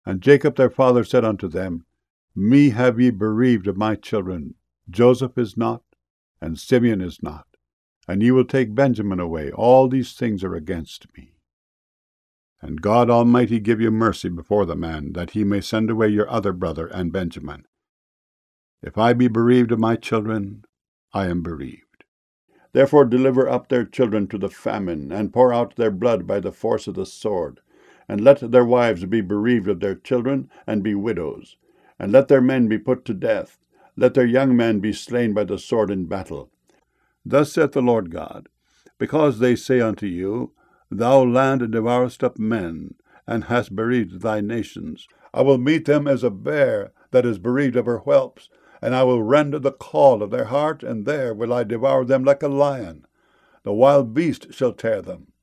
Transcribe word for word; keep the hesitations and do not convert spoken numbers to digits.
And Jacob their father said unto them, Me have ye bereaved of my children. Joseph is not, and Simeon is not, and ye will take Benjamin away. All these things are against me. And God Almighty give you mercy before the man, that he may send away your other brother and Benjamin. If I be bereaved of my children, I am bereaved. Therefore deliver up their children to the famine, and pour out their blood by the force of the sword. And let their wives be bereaved of their children, and be widows. And let their men be put to death. Let their young men be slain by the sword in battle. Thus saith the Lord God, because they say unto you, Thou land devourest up men, and hast bereaved thy nations, I will meet them as a bear that is bereaved of her whelps, and I will rend the caul of their heart, and there will I devour them like a lion. The wild beast shall tear them,